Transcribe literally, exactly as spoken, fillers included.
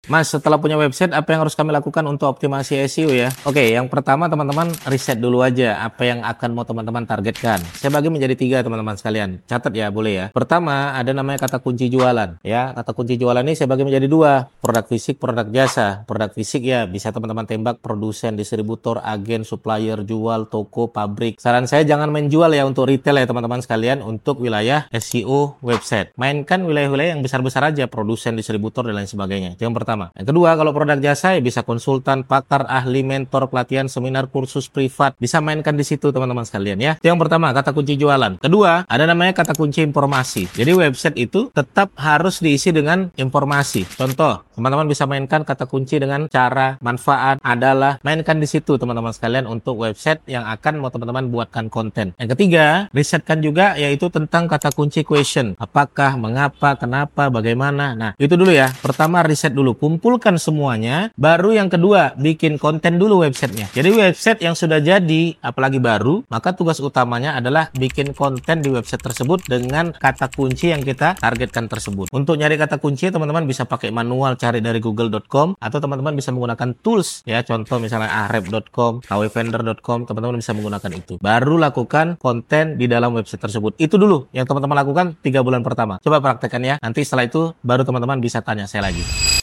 Mas, setelah punya website, apa yang harus kami lakukan untuk optimasi S E O ya? Oke, yang pertama teman-teman riset dulu aja apa yang akan mau teman-teman targetkan. Saya bagi menjadi tiga teman-teman sekalian. Catat ya, boleh ya. Pertama, ada namanya kata kunci jualan. Ya, kata kunci jualan ini saya bagi menjadi dua. Produk fisik, produk jasa. Produk fisik ya, bisa teman-teman tembak produsen, distributor, agen, supplier, jual, toko, pabrik. Saran saya jangan main jual ya untuk retail ya teman-teman sekalian, untuk wilayah S E O website. Mainkan wilayah-wilayah yang besar-besar aja, produsen, distributor, dan lain sebagainya. Itu yang pertama. Yang kedua, kalau produk jasa ya bisa konsultan, pakar, ahli, mentor, pelatihan, seminar, kursus privat. Bisa mainkan di situ teman-teman sekalian ya. Itu yang pertama, kata kunci jualan. Kedua, ada namanya kata kunci informasi. Jadi website itu tetap harus diisi dengan informasi. Contoh, teman-teman bisa mainkan kata kunci dengan cara, manfaat, adalah. Mainkan di situ teman-teman sekalian untuk website yang akan mau teman-teman buatkan konten. Yang ketiga, risetkan juga yaitu tentang kata kunci question. Apakah, mengapa, kenapa, bagaimana. Nah, itu dulu ya. Pertama, riset dulu. Kumpulkan semuanya. Baru yang kedua, bikin konten dulu websitenya. Jadi website yang sudah jadi, apalagi baru, maka tugas utamanya adalah bikin konten di website tersebut dengan kata kunci yang kita targetkan tersebut. Untuk nyari kata kunci, teman-teman bisa pakai manual, cari dari google dot com, atau teman-teman bisa menggunakan tools. Ya, contoh misalnya ahref dot com, k w vendor dot com, teman-teman bisa menggunakan itu. Baru lakukan konten di dalam website tersebut. Itu dulu yang teman-teman lakukan tiga bulan pertama. Coba praktekkan ya. Nanti setelah itu baru teman-teman bisa tanya saya lagi.